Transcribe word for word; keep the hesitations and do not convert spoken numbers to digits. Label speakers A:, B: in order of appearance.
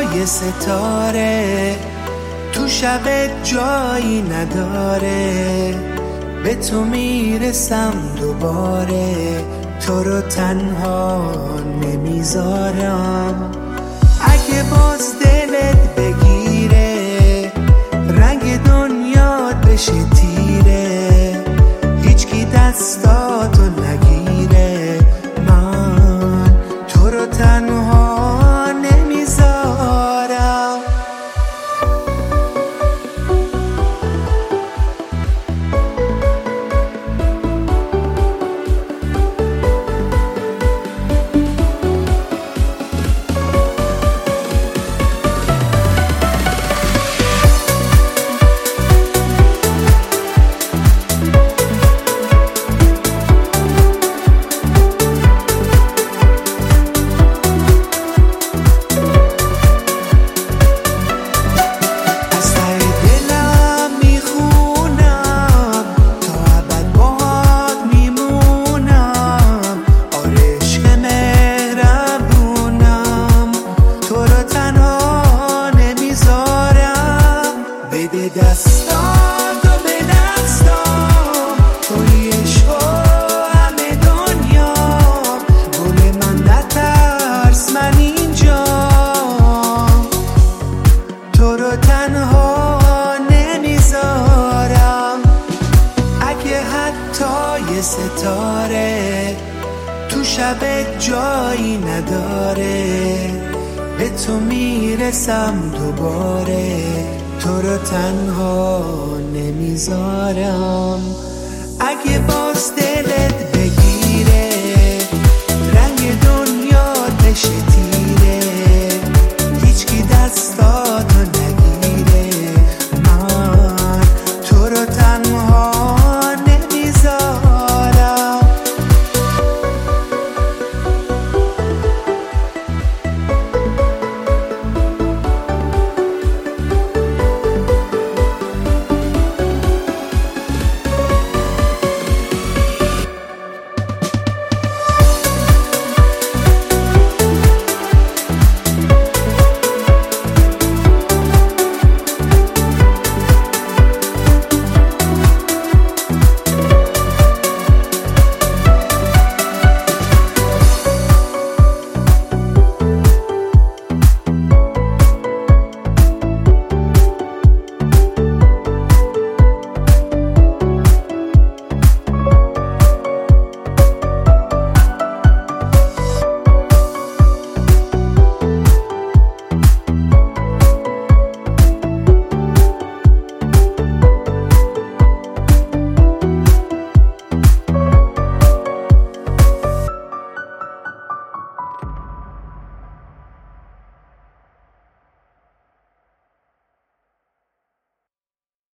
A: حتی ستاره تو شب جایی نداره، به تو میرسم دوباره، تو رو تنها نمیذارم. اگه باز دلت بگیره رنگ دنیات بشه تیره، هیچکی دستاتو نگیره، من تو رو تنها نمیذارم. دستاتو به دستام توی عشق و همه دنیا، گل من نترس من اینجا، تو رو تنها نمیذارم. اگه حتی یه ستاره تو شب جایی نداره، به تو میرسم دوباره، تو رو تنها نمیذارم. اگه باز